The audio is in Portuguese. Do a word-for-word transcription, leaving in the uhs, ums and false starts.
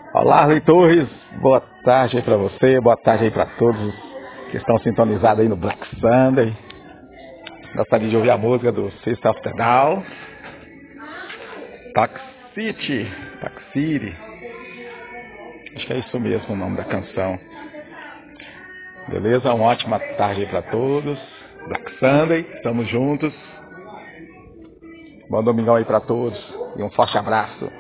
Olá, leitores, boa tarde aí pra você, boa tarde aí pra todos que estão sintonizados aí no Black Sunday. Gostaria de ouvir a música do System of a Down, Toxicity, Toxicity, acho que é isso mesmo o nome da canção. Beleza? Uma ótima tarde aí pra todos, Black Sunday, estamos juntos. Bom domingão aí pra todos e um forte abraço.